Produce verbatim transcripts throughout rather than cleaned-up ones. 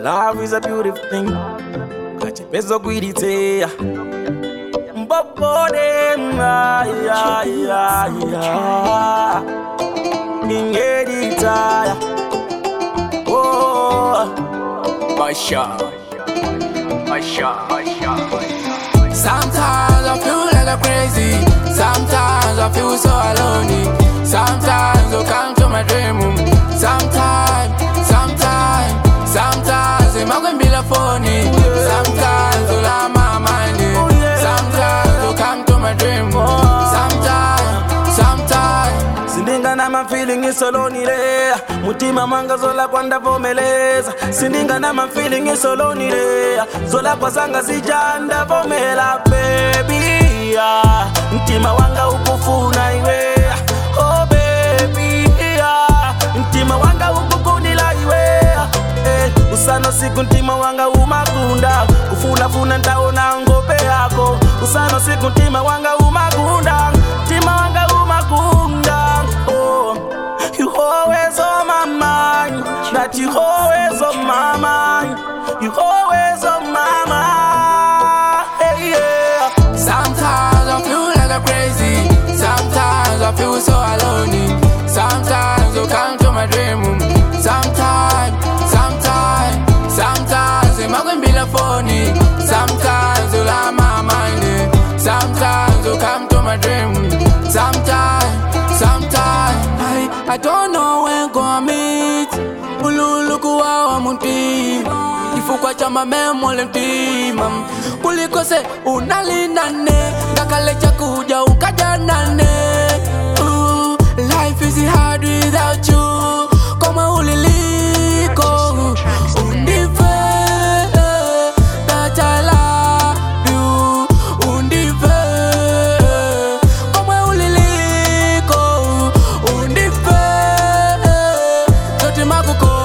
Love is a beautiful thing. Kachipezo kwidite. Mbopode ma ya ya ya. Ingedita. Oh, Masha, Masha, Masha. Sometimes I feel like I'm crazy. Sometimes I feel so alone. Sometimes I come to my dream room. Sometimes, sometimes, sometimes I'm gonna be the phony. Sometimes I lie my mind. Sometimes I come to my dream room. Sometimes, sometimes. Sindinga na ma feeling is alone there. Mutima mwanga zola kwanda vomeleza. Sindinga na ma feeling is alone there. Zola kwa sanga sijanda vomela baby yeah. Mtima wanga ukufuna iwe. Oh baby yeah. Mtima wanga ukukunila iwe. Eh, usano siku mtima wanga umakunda. Kufuna funa ndaona ngope yako. Usano siku mtima wanga umakunda. Mtima wanga umakunda. Oh, you always on my mind. That you always on my mind. You always on my mind. Hey, yeah. Sometimes I feel like I'm crazy. Sometimes I feel so alone. Sometimes I come to my dream room. Sometimes, sometimes, sometimes I'm gonna be the phony. Sometimes I lie my mind. Sometimes I come to my dream room. Sometimes, sometimes I, I don't know when gonna meet. Ululuku wa muti. Ifukwa chama memo lentima. Kuliko se unalinane. Kakale chakuja ukajanane. Ooh, life is hard without you. Koma uliliko. Undife that I love you. Undife koma uliliko. Undife zote makuko.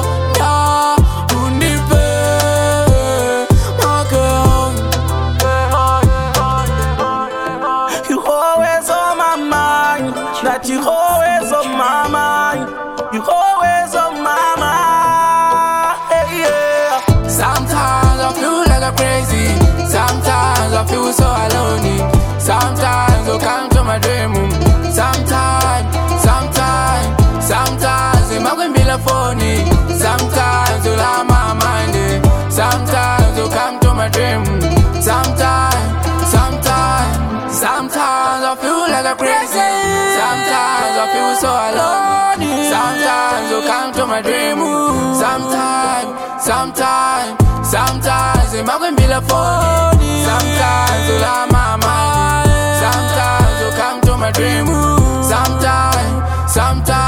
That you always on my mind. You always on my mind. Hey, yeah. Sometimes I feel like I'm crazy. Sometimes I feel so alone. Sometimes I come to my dream room. Sometimes, sometimes, sometimes I'm gonna be the phony. Sometimes I lie my mind. Sometimes I come to my dream room. Sometimes, sometimes, sometimes I feel like I'm crazy. Sometimes I feel so alone. Sometimes I come to my dream room. Sometimes, sometimes, sometimes I'm gonna be the phony. Sometimes I lie my mind. Sometimes I come to my dream room. Sometimes, sometimes.